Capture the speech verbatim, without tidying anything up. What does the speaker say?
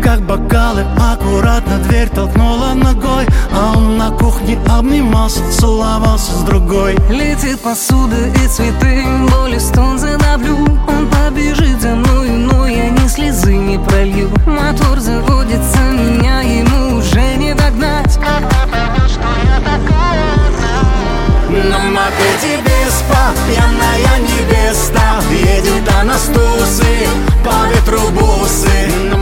как бокалы, аккуратно дверь толкнула ногой, а он на кухне обнимался, целовался с другой. Летит посуда и цветы, боли стон задавлю. Он побежит за мной, но я ни слезы не пролью. Мотор заводится, меня ему уже не догнать. Когда поймешь, что я такая одна. На мопеде Веспа, пьяная невеста, едет она с тусы, по ветру бусы.